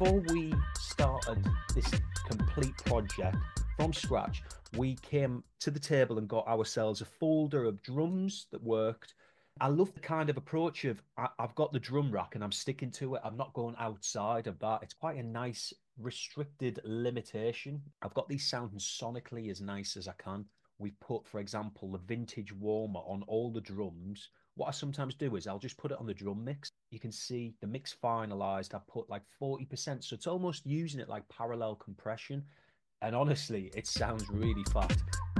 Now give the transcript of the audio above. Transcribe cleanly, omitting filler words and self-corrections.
before we started this complete project from scratch, we came to the table and got ourselves a folder of drums that worked. I love the kind of approach of I've got the drum rack and I'm sticking to it. I'm not going outside of that. It's quite a nice restricted limitation. I've got these sounding sonically as nice as I can. We've put, for example, the vintage warmer on all the drums. What I sometimes do is I'll just put it on the drum mix. You can see the mix finalized. I put like 40%. So it's almost using it like parallel compression. And honestly, it sounds really fat.